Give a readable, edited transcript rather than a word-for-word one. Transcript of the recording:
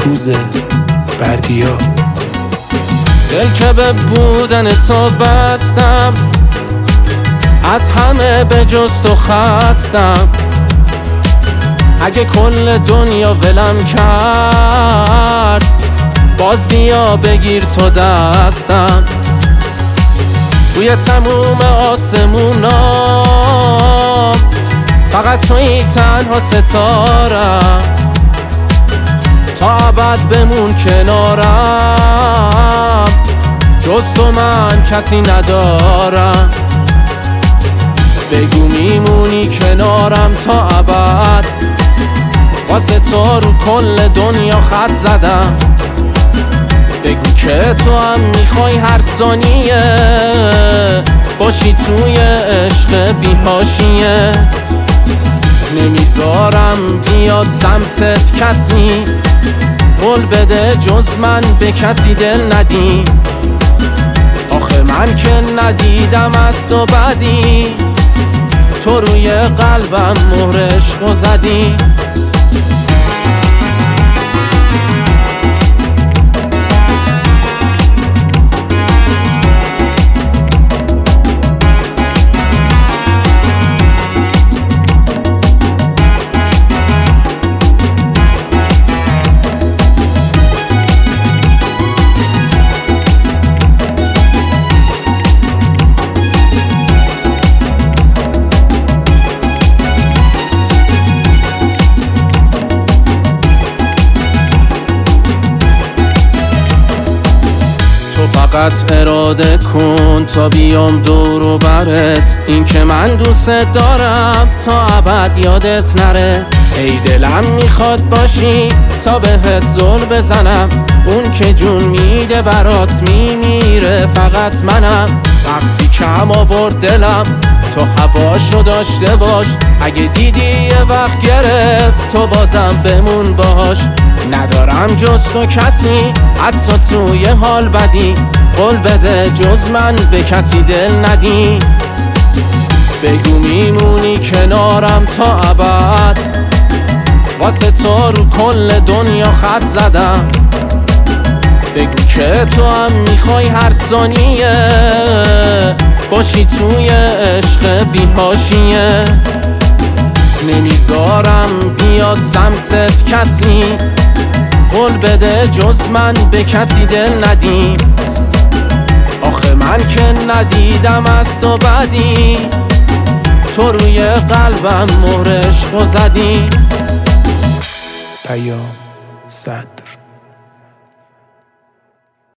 توزه بردیا. دل که به بودن تو بستم، از همه به جز تو خستم. اگه کل دنیا ولم کرد، باز بیا بگیر تو دستم. توی تموم آسمونا فقط توی تنها ستارم، تا ابد بمون کنارم، جز تو من کسی ندارم. بگو میمونی کنارم تا ابد، واسه تو رو کل دنیا خط زدم. بگو که تو هم میخوای هر ثانیه باشی توی عشق بی حاشیه. نمیذارم بیاد سمتت کسی، قول بده جز من به کسی دل ندی. آخه من که ندیدم از تو بدی، تو روی قلبم مهر عشقو زدی. فقط اراده کن تا بیام دور و برت، این که من دوست دارم تا ابد یادت نره. ای دلم میخواد باشی تا بهت زل بزنم، اون که جون میده برات میمیره فقط منم. وقتی کم آورد دلم تو هواشو داشته باش، اگه دیدی یه وقت گرفت تو بازم بمون باش. ندارم جز تو کسی حتی توی حال بدی، قول بده جز من به کسی دل ندی. بگو میمونی کنارم تا ابد، واسه تو رو کل دنیا خط زدم. بگو که تو هم میخوای هر ثانیه باشی توی عشق بی حاشیه. نمیذارم بیاد سمتت کسی، قول بده جز من به کسی دل ندی. آخه من که ندیدم از تو بدی، تو روی قلبم مهر عشقو زدی. پیام 100